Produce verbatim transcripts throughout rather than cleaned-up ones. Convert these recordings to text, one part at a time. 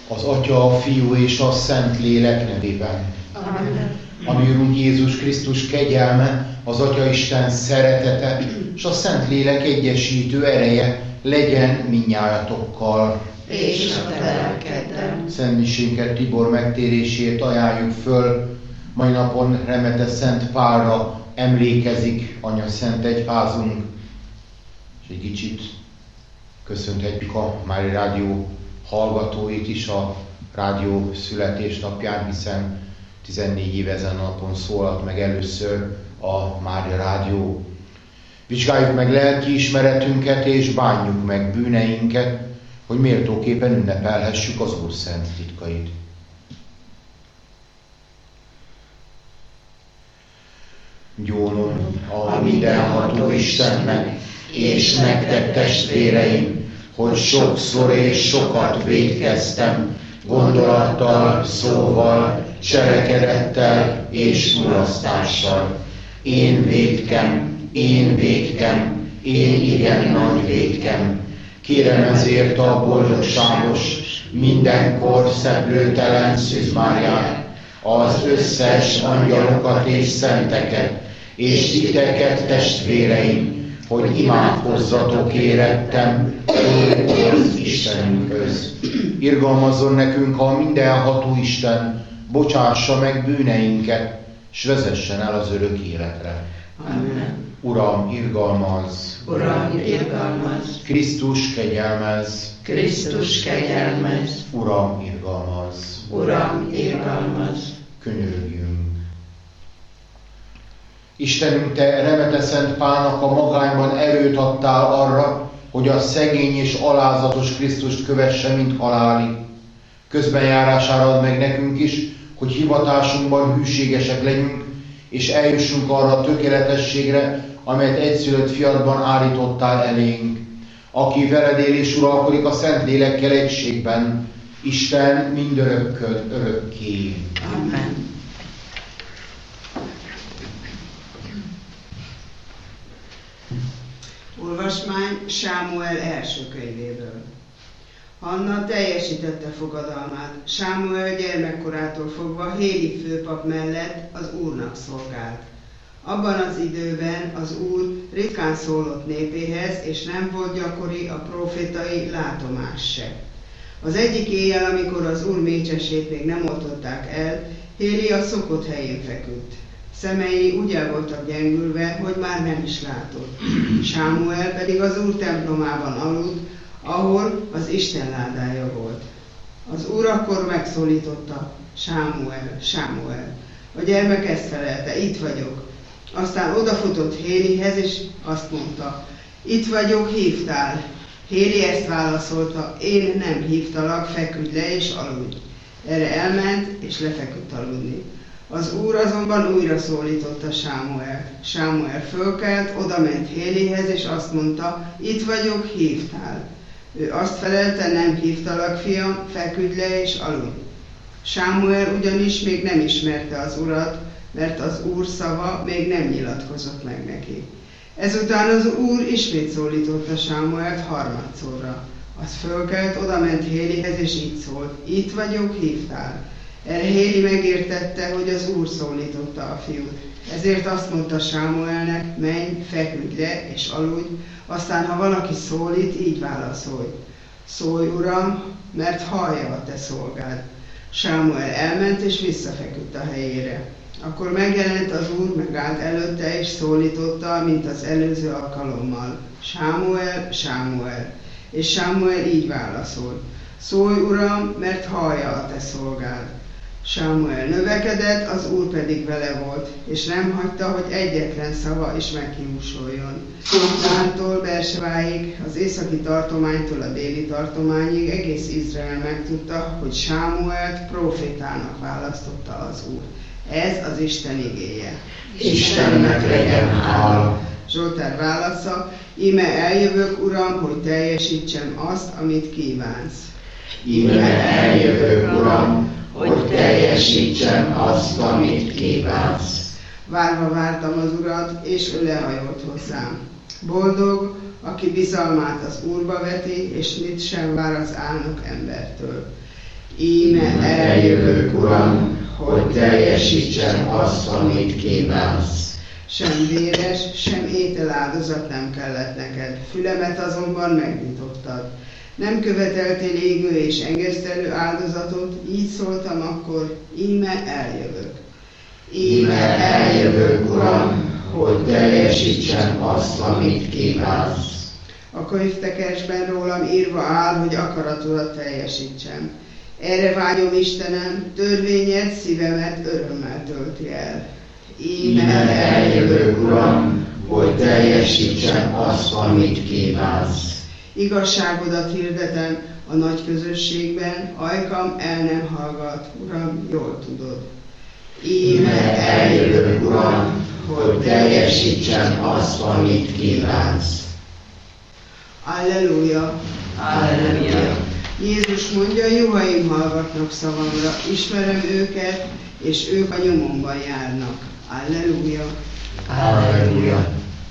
Az Atya, a Fiú és a Szentlélek nevében. Amen. A mi Urunk Jézus Krisztus kegyelme, az Atyaisten szeretete és a Szentlélek egyesítő ereje legyen mindnyájatokkal. És a te lelkeddel. Szent misénket Tibor megtérését ajánljuk föl. Mai napon Remete Szent Pálra emlékezik Anya Szent Egyházunk. És egy kicsit köszönhetjük a Mária Rádió hallgatóit is a rádió születésnapján, hiszen tizennégy éve ezen a napon szólalt meg először a Mária Rádió. Vizsgáljuk meg lelkiismeretünket és bánjuk meg bűneinket, hogy méltóképpen ünnepelhessük az Úr szent titkait. Gyónom a mindenható Istennek, és nektek testvéreim, hogy sokszor és sokat vétkeztem, gondolattal, szóval, cselekedettel és mulasztással. Én vétkem, én vétkem, én igen nagy vétkem. Kérem ezért a boldogságos, mindenkor szeplőtelen Szűz Máriát, az összes angyalokat és szenteket, és titeket, testvéreim, hogy imádkozzatok érettem, az Istenünkhöz. Irgalmazzon nekünk a mindenható Isten, bocsássa meg bűneinket, s vezessen el az örök életre. Amen. Uram, irgalmazz! Uram, irgalmazz! Krisztus, kegyelmezz! Krisztus, kegyelmezz! Uram, irgalmazz! Uram, irgalmazz! Könyörüljünk! Istenünk, Te Remete Szent Pálnak a magányban erőt adtál arra, hogy a szegény és alázatos Krisztust kövesse, mint halálig. Közbenjárására ad meg nekünk is, hogy hivatásunkban hűségesek legyünk, és eljussunk arra a tökéletességre, amelyet egyszülött fiadban állítottál elénk, aki veled él és uralkodik a Szentlélekkel egységben, Isten mindörökkön örökké. Amen. Olvasmány Sámuel első könyvéből. Hanna teljesítette fogadalmát. Sámuel gyermekkorától fogva Héli főpap mellett az Úrnak szolgált. Abban az időben az Úr ritkán szólott népéhez, és nem volt gyakori a profétai látomás se. Az egyik éjjel, amikor az Úr mécsesét még nem oltották el, Héli a szokott helyén feküdt. Szemei úgy el voltak gyengülve, hogy már nem is látott. Sámuel pedig az Úr templomában aludt, ahol az Isten ládája volt. Az Úr akkor megszólította: Sámuel, Sámuel. A gyermek ezt felelte: itt vagyok. Aztán odafutott Hélihez, és azt mondta: itt vagyok, hívtál. Héli ezt válaszolta: én nem hívtalak, feküdj le és aludj. Erre elment, és lefeküdt aludni. Az Úr azonban újra szólította Sámuel. Sámuel fölkelt, odament Hélihez, és azt mondta: itt vagyok, hívtál. Ő azt felelte: nem hívtalak, fiam, feküdj le és aludj. Sámuel ugyanis még nem ismerte az Urat, mert az Úr szava még nem nyilatkozott meg neki. Ezután az Úr ismét szólította Sámuelt harmadszorra. Az fölkelt, odament Hélihez, és így szólt: itt vagyok, hívtál. Erre Héli megértette, hogy az Úr szólította a fiút. Ezért azt mondta Sámuelnek: menj, feküdj le és aludj, aztán ha valaki szólít, így válaszolj: szólj, Uram, mert hallja a te szolgád. Sámuel elment és visszafeküdt a helyére. Akkor megjelent az Úr, megállt előtte és szólította, mint az előző alkalommal: Sámuel, Sámuel. És Sámuel így válaszolt: szólj, Uram, mert hallja a te szolgád. Sámuel növekedett, az Úr pedig vele volt, és nem hagyta, hogy egyetlen szava is meghiúsoljon. Dántól Berseváig, az északi tartománytól a déli tartományig egész Izrael megtudta, hogy Sámuelt prófétának választotta az Úr. Ez az Isten igéje. Istennek legyen hála. Zsoltár válasza: íme eljövök, Uram, hogy teljesítsem azt, amit kívánsz. Íme eljövök, Uram, hogy teljesítsem azt, amit kívánsz. Várva vártam az Urat, és ő lehajolt hozzám. Boldog, aki bizalmát az Úrba veti, és mit sem vár az álnok embertől. Íme eljövök, Uram, hogy teljesítsem azt, amit kívánsz. Sem véres, sem ételáldozat nem kellett neked, fülemet azonban megnyitottad. Nem követeltél égő és engesztelő áldozatot, így szóltam akkor, íme eljövök. Íme eljövök, Uram, hogy teljesítsem azt, amit kívánsz. A könyvtekesben rólam írva áll, hogy akaratodat teljesítsem. Erre vágyom, Istenem, törvényed szívemet örömmel tölti el. Íme eljövök, Uram, hogy teljesítsem azt, amit kívánsz. Igazságodat hirdetem a nagy közösségben, ajkam el nem hallgat, Uram, jól tudod. Íme eljövök, Uram, hogy teljesítsem azt, amit kívánsz. Alleluja! Alleluja! Jézus mondja, juhaim hallgatnak szavamra, ismerem őket, és ők a nyomomban járnak. Alleluja! Alleluja!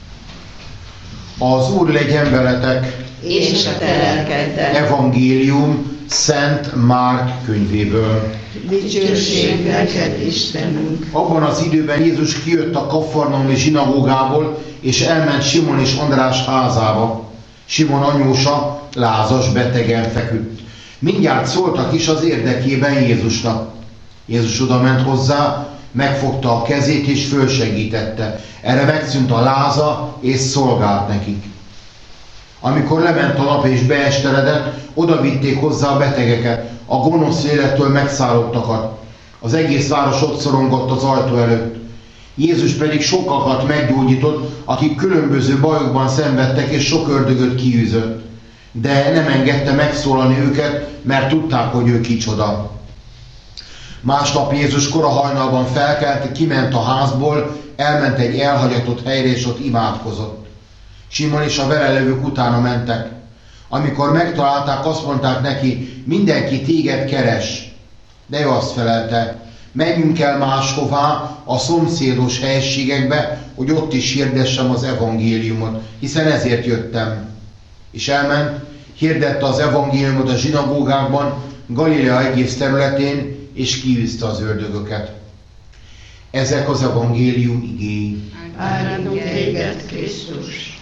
Az Úr legyen veletek! És a te lelkeddel. Evangélium Szent Márk könyvéből. Dicsőség neked, Istenünk! Abban az időben Jézus kijött a kafarnaumi zsinagógából, és elment Simon és András házába. Simon anyósa lázas betegen feküdt. Mindjárt szóltak is az érdekében Jézusnak. Jézus oda ment hozzá, megfogta a kezét és fölsegítette. Erre megszűnt a láza, és szolgált nekik. Amikor lement a nap és beesteledett, oda vitték hozzá a betegeket, a gonosz lélektől megszállottakat. Az egész város ott szorongott az ajtó előtt. Jézus pedig sokakat meggyógyított, akik különböző bajokban szenvedtek, és sok ördögöt kiűzött. De nem engedte megszólalni őket, mert tudták, hogy ő kicsoda. Másnap Jézus korahajnalban felkelt, kiment a házból, elment egy elhagyatott helyre, és ott imádkozott. Simon és a vele levők utána mentek. Amikor megtalálták, azt mondták neki, mindenki téged keres. De ő azt felelte, menjünk el máshová, a szomszédos helységekbe, hogy ott is hirdessem az evangéliumot, hiszen ezért jöttem. És elment, hirdette az evangéliumot a zsinagógákban, Galilea egész területén, és kiűzte az ördögöket. Ezek az evangélium igéi. Áldunk téged, Krisztus!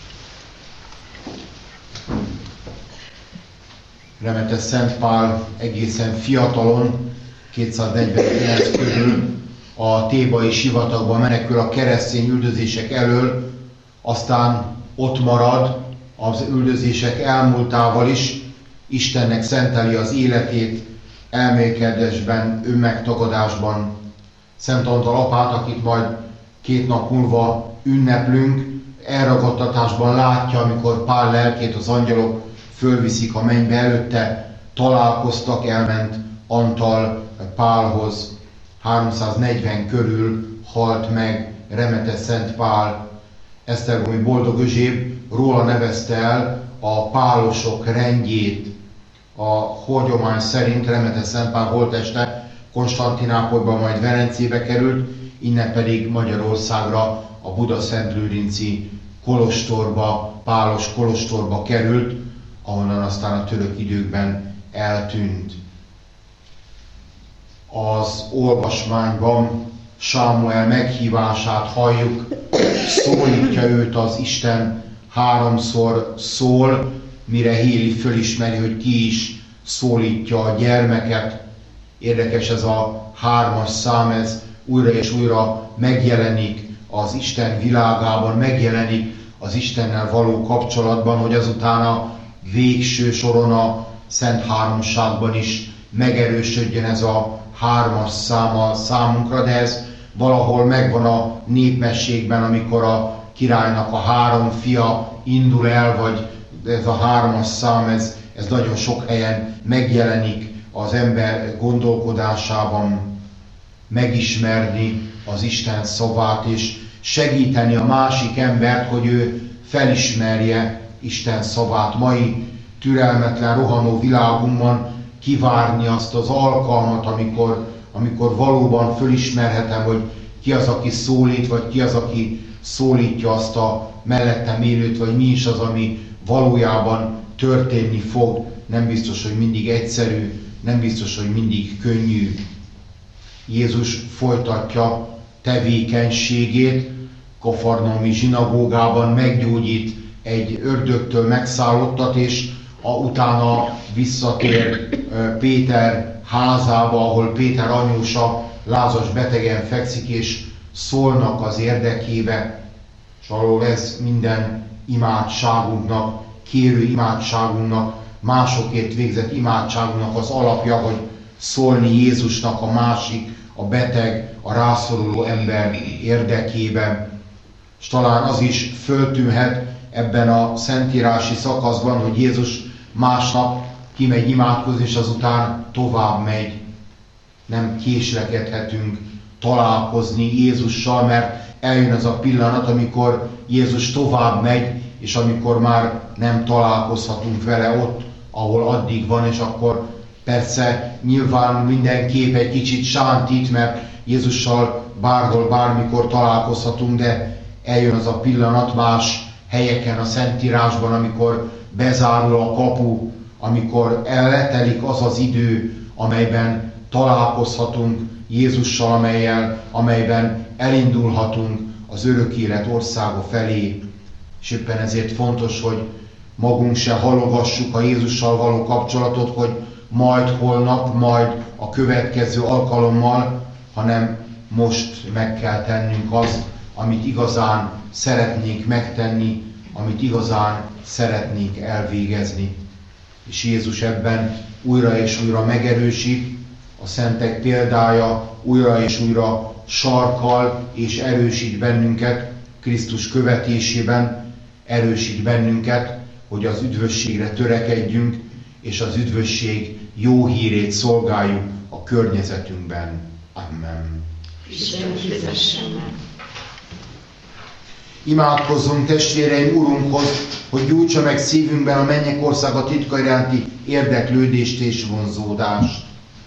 Remetes Szent Pál egészen fiatalon, kétszáznegyvenkilenc körül a thébai sivatagban menekül a keresztény üldözések elől, aztán ott marad az üldözések elmúltával is, Istennek szenteli az életét, elmélkedésben, önmegtagadásban. Szent Antal apát, akit majd két nap múlva ünneplünk, elragadtatásban látja, amikor Pál lelkét az angyalok fölviszik a mennybe, előtte találkoztak, elment Antal Pálhoz. háromszáznegyven körül halt meg Remetes Szent Pál. Esztergomi boldog özséb róla nevezte el a pálosok rendjét. A hagyomány szerint Remetes Szent Pál holtteste Konstantinápolyban, majd Velencébe került, innen pedig Magyarországra, a Buda-Szentlőrinci kolostorba, pálos kolostorba került, ahonnan aztán a török időkben eltűnt. Az olvasmányban Sámuel meghívását halljuk, szólítja őt az Isten, háromszor szól, mire Héli fölismeri, hogy ki is szólítja a gyermeket. Érdekes ez a hármas szám, ez újra és újra megjelenik az Isten világában, megjelenik az Istennel való kapcsolatban, hogy azután a végső soron a Szent Háromságban is megerősödjön ez a hármas száma számunkra, de ez valahol megvan a népmességben, amikor a királynak a három fia indul el, vagy ez a hármas szám, ez, ez nagyon sok helyen megjelenik az ember gondolkodásában, megismerni az Isten szavát, és segíteni a másik embert, hogy ő felismerje Isten szavát. Mai türelmetlen, rohanó világunkban kivárni azt az alkalmat, amikor, amikor valóban fölismerhetem, hogy ki az, aki szólít, vagy ki az, aki szólítja azt a mellettem élőt, vagy mi is az, ami valójában történni fog. Nem biztos, hogy mindig egyszerű nem biztos, hogy mindig könnyű. Jézus folytatja tevékenységét, Kafarnaumi zsinagógában meggyógyít egy ördögtől megszállottat, és a, utána visszatér Péter házába, ahol Péter anyósa lázas betegen fekszik, és szólnak az érdekébe, és arról ez minden imádságunknak, kérő imádságunknak, másokért végzett imádságunknak az alapja, hogy szólni Jézusnak a másik, a beteg, a rászoruló ember érdekében. És talán az is föltűnhet ebben a szentírási szakaszban, hogy Jézus másnap kimegy imádkozni, és azután tovább megy. Nem késlekedhetünk találkozni Jézussal, mert eljön az a pillanat, amikor Jézus tovább megy, és amikor már nem találkozhatunk vele ott, ahol addig van, és akkor persze nyilván mindenképp egy kicsit sántít, mert Jézussal bárhol, bármikor találkozhatunk, de eljön az a pillanat más helyeken a Szentírásban, amikor bezárul a kapu, amikor elletelik az az idő, amelyben találkozhatunk Jézussal, amelyel, amelyben elindulhatunk az örök élet országa felé. És éppen ezért fontos, hogy magunk se halogassuk a Jézussal való kapcsolatot, hogy majd holnap, majd a következő alkalommal, hanem most meg kell tennünk azt, amit igazán szeretnénk megtenni, amit igazán szeretnénk elvégezni. És Jézus ebben újra és újra megerősít, a szentek példája újra és újra sarkal és erősít bennünket Krisztus követésében, erősít bennünket, hogy az üdvösségre törekedjünk, és az üdvösség jó hírét szolgáljuk a környezetünkben. Amen. Isten fizessen meg. Imádkozzunk testvéreim Urunkhoz, hogy gyújtsa meg szívünkben a mennyek országa titka iránti érdeklődést és vonzódást.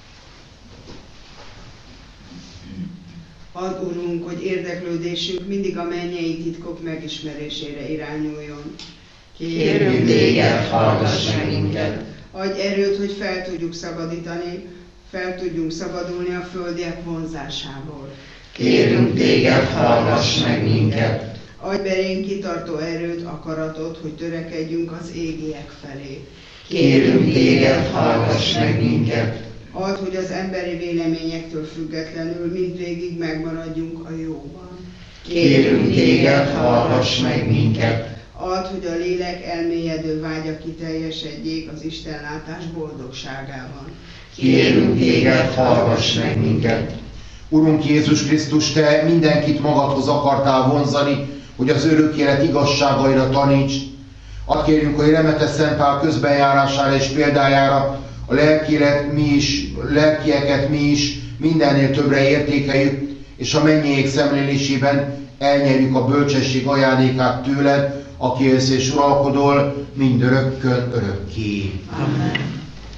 Add, Urunk, hogy érdeklődésünk mindig a mennyei titkok megismerésére irányuljon. Kérünk téged, hallgass meg minket. Adj erőt, hogy fel tudjuk szabadítani, fel tudjunk szabadulni a földiek vonzásából. Kérünk téged, hallgass meg minket. Adj belénk kitartó erőt, akaratot, hogy törekedjünk az égiek felé. Kérünk téged, hallgass meg minket. Add, hogy az emberi véleményektől függetlenül mindvégig megmaradjunk a jóban. Kérünk téged, hallgass meg minket. Add, hogy a lélek elmélyedő vágya kiteljesedjék az istenlátás boldogságában. Kérünk téged, hallgass meg minket. Urunk Jézus Krisztus, Te mindenkit magadhoz akartál vonzani, hogy az örök élet igazságaira taníts. Add kérjünk, hogy remetes Szent Pál közbenjárására és példájára a lelkieket mi is, lelkieket mi is mindennél többre értékeljük, és a mennyeiek szemlélésében elnyerjük a bölcsesség ajándékát tőled, aki élsz és uralkodol mindörökkön örökké. Amen.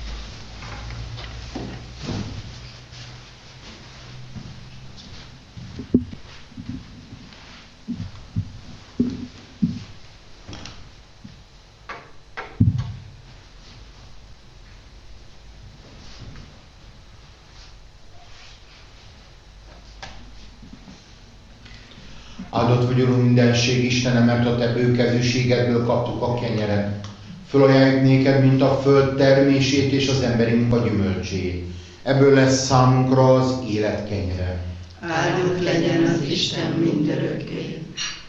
Áldott vagy, Urunk, mindenség Istene, mert a Te bőkezűségedből kaptuk a kenyeret. Fölajánljuk néked, mint a föld termését és az emberi munka gyümölcsét. Ebből lesz számunkra az élet kenyere. Áldott legyen az Isten mindörökké.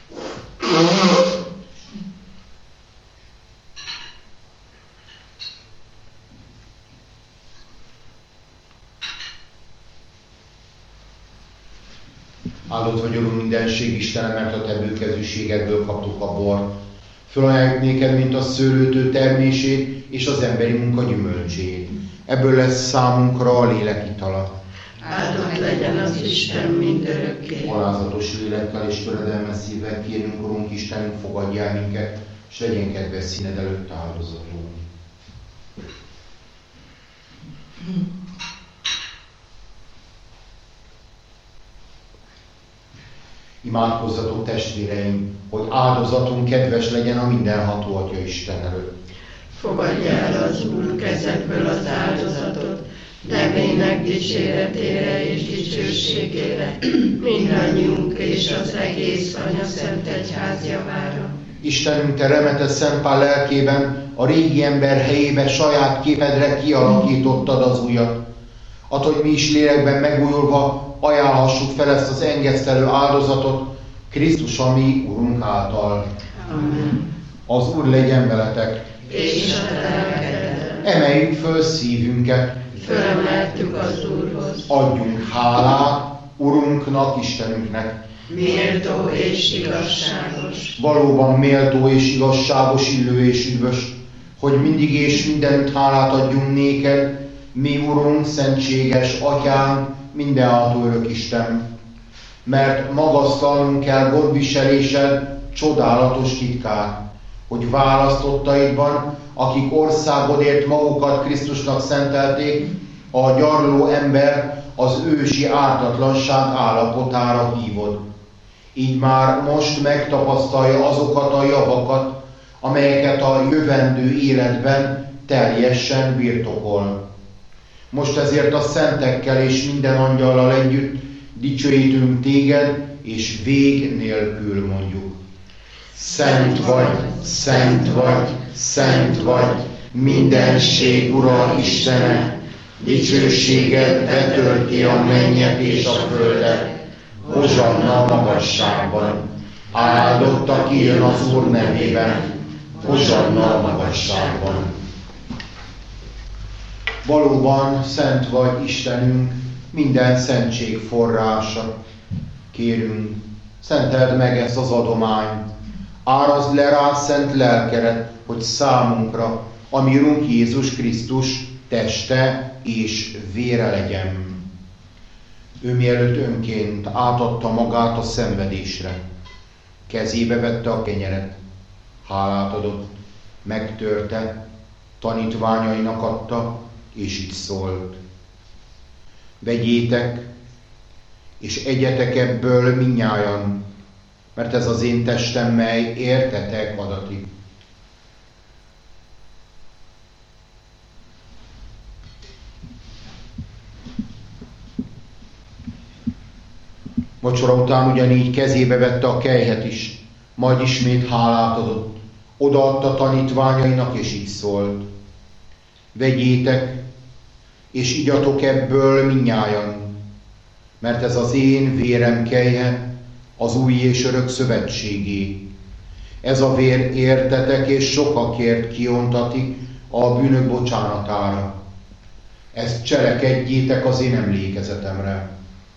Áldott vagy, Urunk, mindenség Istene, mert a Te bőkezűségedből kaptuk a bort. Fölajánljuk néked, mint a szőlőtő termését és az emberi munka gyümölcsét. Ebből lesz számunkra a lélek itala. Áldott legyen az Isten mindörökké. Alázatos lélekkel és töredelmes szívvel kérünk, Urunk Istenünk, fogadj el minket, és legyen kedves színed előtt áldozatunk. Imádkozzatok, testvéreim, hogy áldozatunk kedves legyen a mindenható Atya Isten előtt. Fogadj el az Úr kezekből az áldozatot, nevének dicséretére és dicsőségére, mindannyiunk és az egész Anya Szent Egyház javára. Istenünk, Te remetes Szent Pál lelkében a régi ember helyébe saját képedre kialakítottad az újat. Add, hogy mi is lélekben megújulva ajánlhassuk fel ezt az engesztelő áldozatot Krisztus, a mi Urunk által. Amen. Az Úr legyen veletek. És a te lelkeddel. Emeljük föl szívünket. Fölemeltük az Úrhoz. Adjunk hálát Urunknak, Istenünknek. Méltó és igazságos. Valóban méltó és igazságos, illő és üdvös, hogy mindig és mindenütt hálát adjunk néked, mi Urunk, szentséges Atyánk, mindenható örök Isten. Mert magasztalnunk kell gondviselésed csodálatos titkát, hogy választottaidban, akik országodért magukat Krisztusnak szentelték, a gyarló ember az ősi ártatlanság állapotára hívod. Így már most megtapasztalja azokat a javakat, amelyeket a jövendő életben teljesen birtokol. Most ezért a szentekkel és minden angyallal együtt dicsőítünk téged, és vég nélkül mondjuk. Szent vagy, szent vagy, szent vagy, mindenség Ura Istene, dicsőséged betölti a mennyet és a földet, hozsanna a magasságban. Áldott, aki jön az Úr nevében, hozsanna a magasságban. Valóban szent vagy Istenünk, minden szentség forrása. Kérünk, szenteld meg ezt az adományt, árazd le rá szent lelkedet, hogy számunkra, ami Urunk Jézus Krisztus teste és vére legyen. Ő mielőtt önként átadta magát a szenvedésre, kezébe vette a kenyeret, hálát adott, megtörte, tanítványainak adta, és így szólt. Vegyétek, és egyetek ebből mindnyájan, mert ez az én testem, mely értetek adatik. Vacsora után ugyanígy kezébe vette a kelyhet is, majd ismét hálát adott, odaadta tanítványainak, és így szólt. Vegyétek, és igyatok ebből mindnyájan, mert ez az én vérem kelyhe, az új és örök szövetségé. Ez a vér értetek és sokakért kiontatik a bűnök bocsánatára. Ezt cselekedjétek az én emlékezetemre.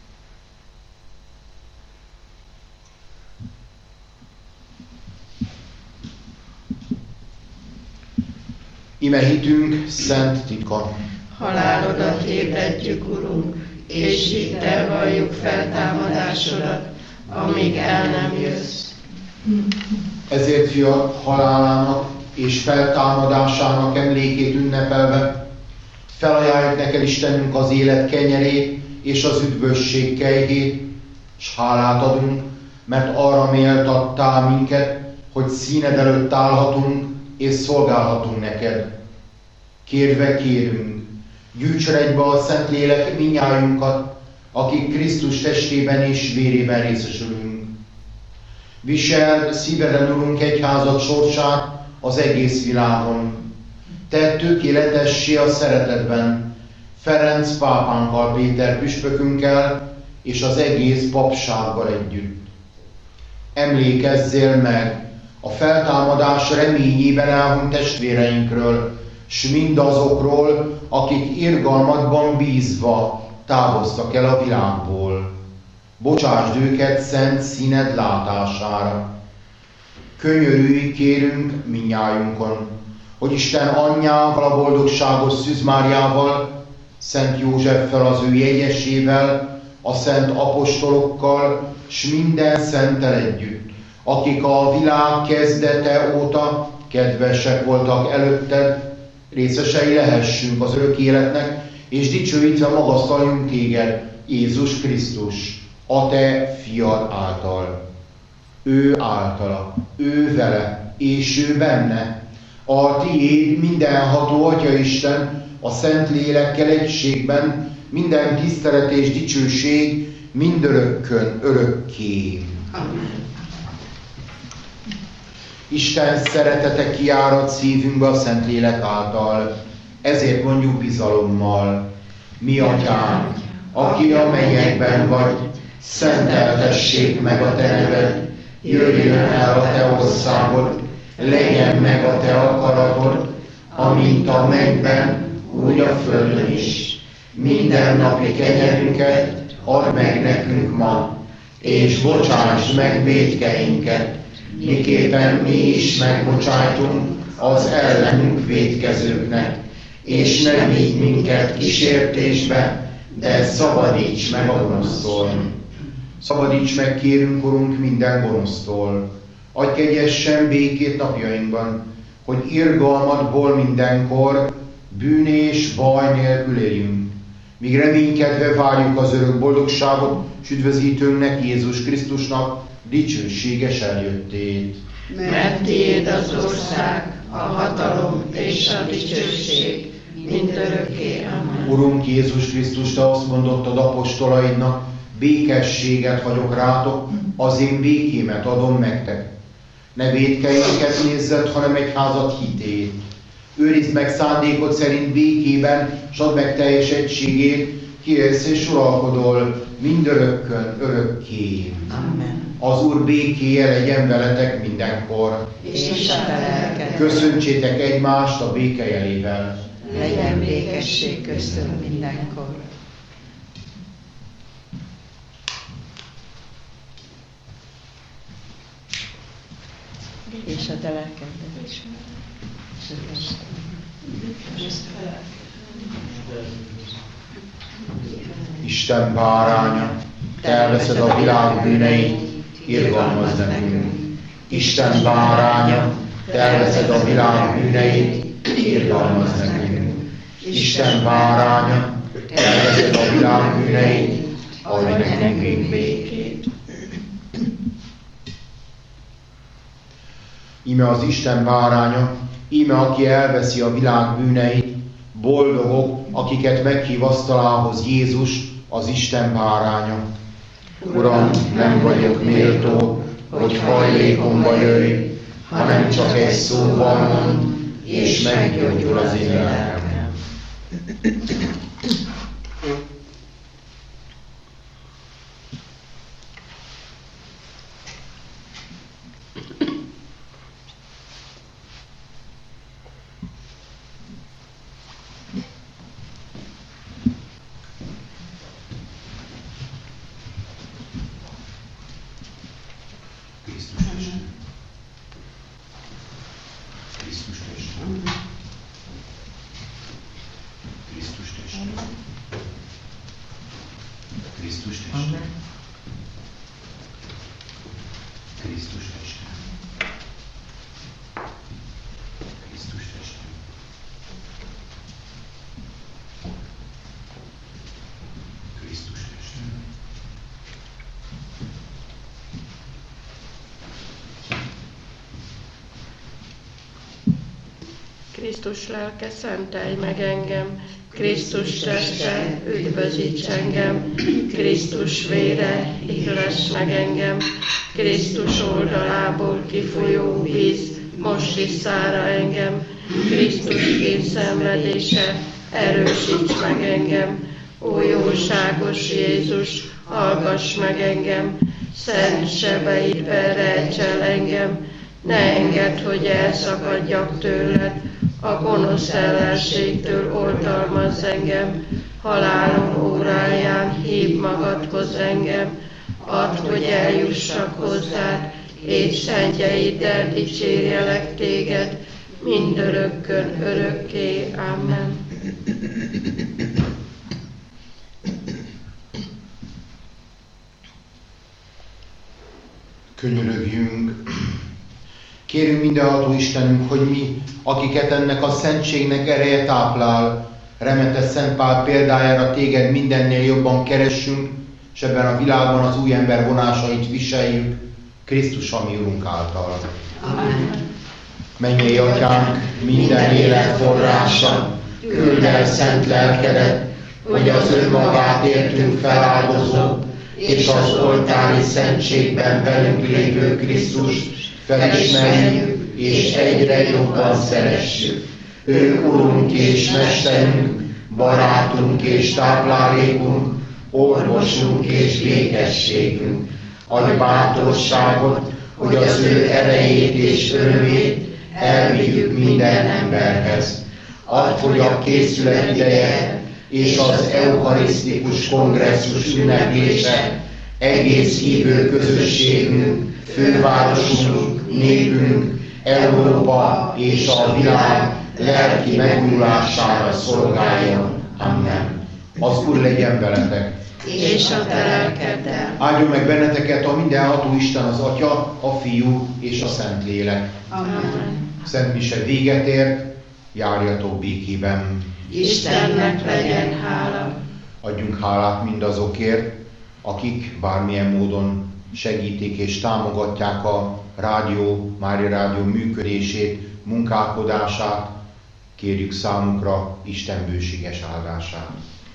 Ime hitünk szent titka. Halálodat hirdetjük, Urunk, és hittel valljuk feltámadásodat, amíg el nem jössz. Ezért fia halálának és feltámadásának emlékét ünnepelve felajánljuk neked, Istenünk, az élet kenyerét és az üdvösség kejhét, s hálát adunk, mert arra méltattál minket, hogy színed előtt állhatunk és szolgálhatunk neked. Kérve kérünk, gyűjtsd egybe a Szentlélek mindnyájunkat, akik Krisztus testében és vérében részesülünk. Viseld szíveden, Urunk, egyházad sorsát az egész világon. Tedd tökéletessé a szeretetben, Ferenc pápánkkal, Péter püspökünkkel és az egész papsággal együtt. Emlékezzél meg a feltámadás reményében elhunyt testvéreinkről, s mindazokról, akik irgalmadban bízva távoztak el a világból. Bocsásd őket szent színed látására. Könyörülj, kérünk mindnyájunkon, hogy Isten anyjával, a boldogságos Szűz Máriával, Szent Józseffel, az ő jegyesével, a szent apostolokkal, s minden szenttel együtt, akik a világ kezdete óta kedvesek voltak előtted, részesei lehessünk az örök életnek, és dicsőítve magasztaljunk téged, Jézus Krisztus, a te fiad által. Ő általa, ő vele, és ő benne, a tiéd mindenható Atya Isten, a Szent Lélekkel egységben, minden tisztelet és dicsőség mindörökkön, örökké. Amen. Isten szeretete kiárad szívünkbe a Szentlélek által, ezért mondjuk bizalommal: mi Atyánk, aki a mennyekben vagy, szenteltessék meg a te neved, jöjjön el a te országod, legyen meg a te akaratod, amint a mennyben, úgy a földön is. Minden napi kenyerünket add meg nekünk ma, és bocsáss meg vétkeinket, miképpen mi is megbocsájtunk az ellenünk vétkezőknek, és ne vigy minket kísértésbe, de szabadíts meg a gonosztól. Szabadíts meg, kérünk, Urunk, minden gonosztól. Adj kegyesen békét napjainkban, hogy irgalmadból mindenkor bűn és baj nélkül éljünk, míg reménykedve várjuk az örök boldogságot, s üdvözítőnknek, Jézus Krisztusnak dicsőséges eljöttét. Mert tiéd az ország, a hatalom és a dicsőség mindörökké. Amen. Urunk Jézus Krisztus, te azt mondottad apostolaidnak, békességet hagyok rátok, az én békémet adom nektek. Ne vétkeinket nézzed, hanem egyházad hitét. Őrizd meg szándékod szerint békében, s add meg teljes egységét, ki élsz és uralkodol mindörökkön, örökké. Amen. Az Úr békéje legyen veletek mindenkor. És a te lelked. Köszöntsétek egymást a béke jelével. Legyen békesség köztünk mindenkor. És a te lelkedben is. Isten báránya, te elveszed a világ bűneit, irgalmazd nekünk. Isten báránya, te elveszed a világ bűneit, irgalmazd nekünk. Isten báránya, te elveszed a világ bűneit, adj nekünk békét. Íme az Isten báránya, íme aki elveszi a világ bűneit, boldogok, akiket meghív asztalához Jézus, az Isten báránya. Uram, nem vagyok méltó, hogy hajlékomba jöjj, hanem csak egy szóval mond, és meggyógyul az én lelkem. Krisztus lelke, szentelj meg engem, Krisztus teste, üdvözíts engem, Krisztus vére, illess meg engem, Krisztus oldalából kifolyó víz, most visszára engem, Krisztus kényszenvedése, erősíts meg engem, ó jóságos Jézus, hallgass meg engem, szent sebeidbe rejts el engem, ne engedd, hogy elszakadjak tőled, a gonosz ellenségtől oltalmazz engem, halálom óráján hív magadhoz engem, add, hogy eljussak hozzád, és szentjeiddel dicsérjelek téged, mindörökkön, örökké. Amen. Könyörögjünk! Kérünk mindenható Istenünk, hogy mi, akiket ennek a szentségnek ereje táplál, remetes Szent Pál példájára téged mindennél jobban keressünk, és ebben a világban az új ember vonásait viseljük, Krisztus, a mi Urunk által. Amen. Mennyei Atyánk, minden élet forrása, küld küld el szent lelkedet, hogy az önmagát értünk feláldozó, és az oltári szentségben velünk lévő Krisztust felismerjük, és egyre jobban szeressük. Ő Urunk és Mesterünk, barátunk és táplálékunk, orvosunk és békességünk. Adj bátorságot, hogy az ő erejét és örömét elvigyük minden emberhez. Add, hogy a készület ideje és az eucharisztikus kongresszus ünneplése egész hívő közösségünk, fővárosunk, népünk, Európa és a világ lelki megújulására szolgáljon. Amen. Az Úr legyen veletek. És a te lelkeddel. Áldjon meg benneteket a mindenható Isten, az Atya, a Fiú és a Szentlélek. Amen. Szent mise véget ért, járjatok békében. Istennek legyen hála. Adjunk hálát mindazokért, akik bármilyen módon segítik és támogatják a rádió, Mária Rádió működését, munkálkodását. Kérjük számukra Isten bőséges áldását.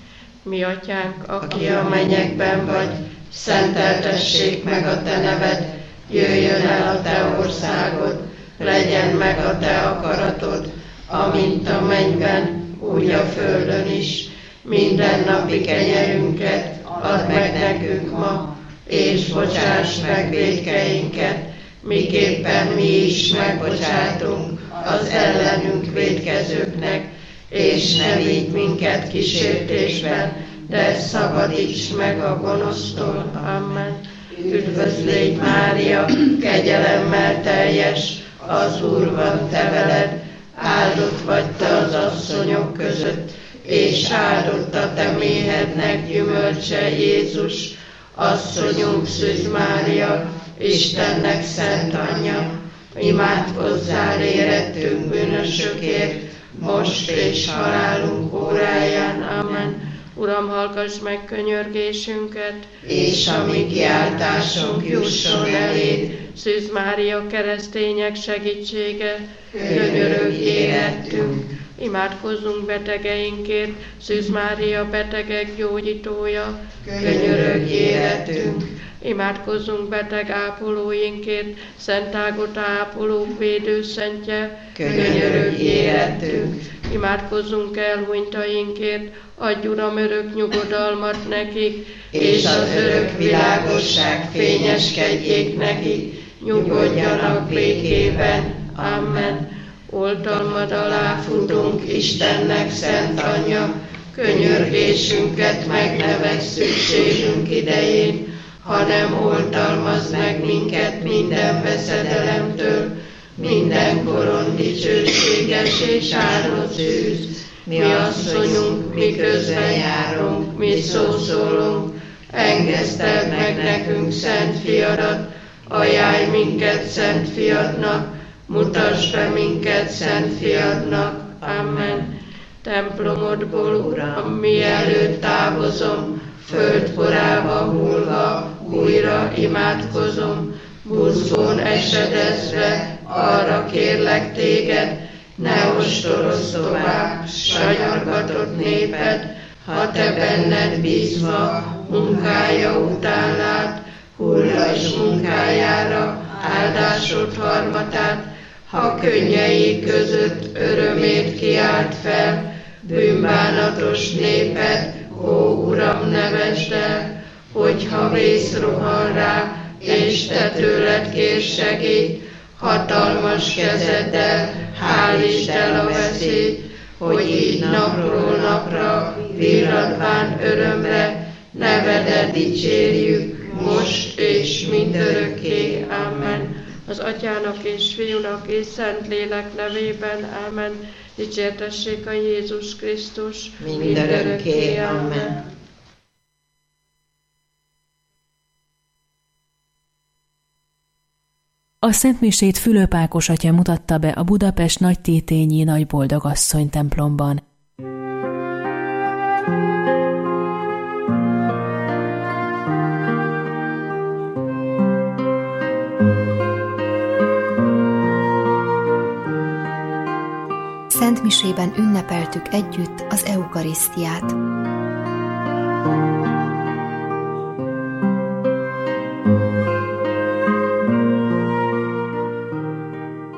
Mi atyánk, aki a mennyekben vagy, szenteltessék meg a te neved, jöjjön el a te országod, legyen meg a te akaratod, amint a mennyben, úgy a földön is. Minden napi kenyerünket add meg nekünk ma, és bocsáss meg vétkeinket, miképpen mi is megbocsátunk az ellenünk vétkezőknek, és ne vigy minket kísértésben, de szabadíts meg a gonosztól. Amen. Üdvözlégy Mária, kegyelemmel teljes, az Úr van te veled, áldott vagy te az asszonyok között, és áldott a te méhednek gyümölcse Jézus. Asszonyunk Szűz Mária, Istennek szent anyja, imádkozzál érettünk bűnösökért, most és halálunk óráján. Amen. Uram, hallgass meg könyörgésünket, és a mi kiáltásunk jusson eléd. Szűz Mária, keresztények segítsége, könyörögj érettünk. Imádkozzunk betegeinkért, Szűz Mária, betegek gyógyítója, könyörögj érettünk. Imádkozzunk beteg ápolóinkért, Szent Ágota ápolók védőszentje, könyörögj érettünk. Imádkozzunk elhunytainkért, adj Uram örök nyugodalmat nekik, és az örök világosság fényeskedjék nekik, nyugodjanak békében. Amen. Oltalmad alá futunk, Istennek szent anyja, könyörgésünket megneved szükségünk idején, hanem oltalmazd meg minket minden veszedelemtől, mindenkoron dicsőséges és áldott szűz. Mi asszonyunk, mi közben járunk, mi szószólunk, engeszteld meg nekünk szent fiadat, ajánlj minket szent fiadnak, mutasd be minket szent fiadnak. Amen. Templomodból, Uram, mielőtt távozom, földporába hullva, újra imádkozom, buzgón esedezve, arra kérlek téged, ne ostorozz tovább, sanyargatott néped, ha te benned bízva, munkája után lát, hullás munkájára, áldásod harmatát, ha könnyei között örömét kiált fel, bűnbánatos néped, ó Uram, nevesd el, hogyha vész rohan rá, és te tőled kér segélyt, hatalmas kezeddel hálítsd el a veszélyt, hogy így napról napra, virradván örömre, nevedet dicsérjük, most és mindörökké. Amen. Az Atyának és Fiúnak és Szentlélek nevében. Amen. Dicsértessék a Jézus Krisztus mindörökké. Amen. A szentmisét Fülöp Ákos atya mutatta be a Budapest Nagytétényi Nagyboldogasszony templomban. Szentmisében dicsőségében ünnepeltük együtt az eukarisztiát.